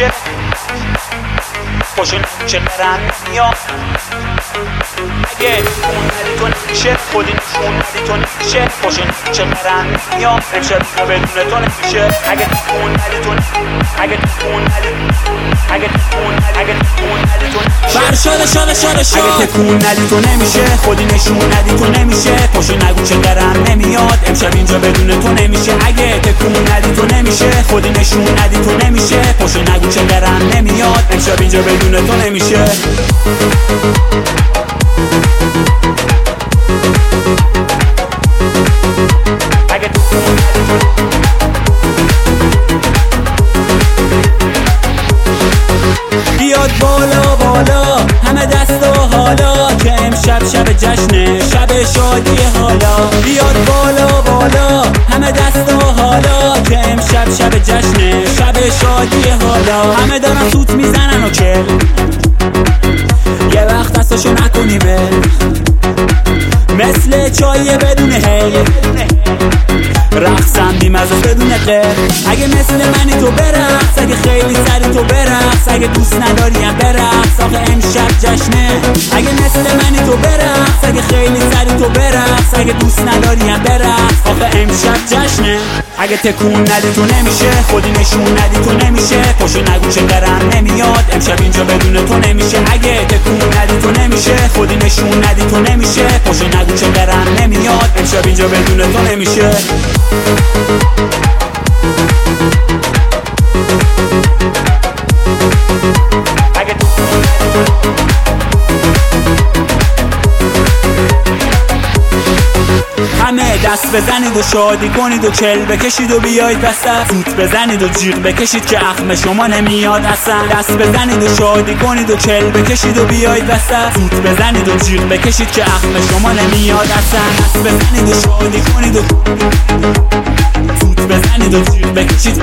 نمیشه، خوشون چقدرم نمیاد. اگه اون ندی تو نمیشه، خودی نشون ندی تو نمیشه، خوشون چقدرم نمیاد. امشب ما بدون تو نمیشه. اگه اون ندی تو اگه اون ندی اگه اون ندی تو نمیشه، اگه تکون ندی تو نمیشه، خودی نشون ندی تو نمیشه، خوشون نگو چقدرم نمیاد. امشب اینجا بدون تو نمیشه. اگه تکون ندی تو نمیشه، خودی نشون ندی تو نمیشه، خوشون نگو چقدرم نمیاد. امشب اینجا بدون تو نمیشه. بیاد بالا بالا همه دست و حالا که امشب شب جشنه، شب شادی حالا. بیاد بالا بالا همه دست و حالا که امشب شب جشنه، شب شادی حالا. همه دارن سوت میزنن و کل، یه وقت دستاشو نکنی بل، مثل چای بدون هی، رقصم بیمزه بدون غیر. اگه مثل منی تو برقص، اگه خیلی سری تو برقص، اگه دوست نداریم برقص، آخه امشب جشنه. اگه مثل منی تو برقص، اگه خیلی سری تو برقص، اگه دوست نداریم برقص، آخه امشب جشنه. اگه تکون ندی تو نمیشه، خودی نشون ندی تو نمیشه، پاشو نگو چقدرم نمیاد. امشب اینجا بدون تو نمیشه. اگه تکون ندی تو نمیشه، خودی نشون ندی تو نمیشه، پاشو نگو چقدرم نمیاد. امشب اینجا بدون تو نمیشه. همه دست بزنید و شادی کنید و چل بکشید و بیایید وسط، سوت بزنید و جیغ بکشید که اخم شما نمیاد اصلا. دست بزنید و شادی کنید و چل بکشید و بیایید وسط، سوت بزنید و جیغ بکشید که اخم شما نمیاد اصلا. دست بزنید و شادی کنید و سوت بزنید و جیغ بکشید،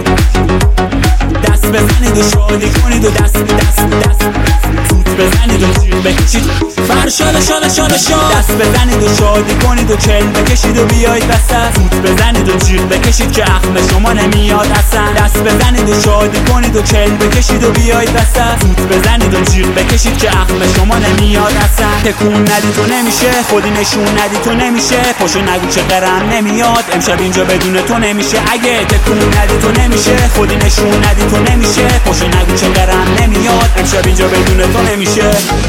دست بزنید و شادی کنید و دست سوت بزنید و جیغ بکشید. فرشاد شاد شاد شاد. دست بزنید و شادی کنید و چل بکشید و بیایید وسط، سوت بزنید و جیغ بکشید که اخم شما نمیاد اصلا. دست بزنید و شادی کنید و چل بکشید و بیایید وسط، سوت بزنید و جیغ بکشید که اخم شما نمیاد اصلا. تکون ندی تو نمیشه، خودی نشون ندی تو نمیشه، پاشو نگو چقدرم نمیاد. امشب اینجا بدون تو نمیشه. اگه تکون ندی تو نمیشه، خودی نشون ندی تو نمیشه، پاشو نگو چقدرم نمیاد. امشب اینجا بدون تو نمیشه.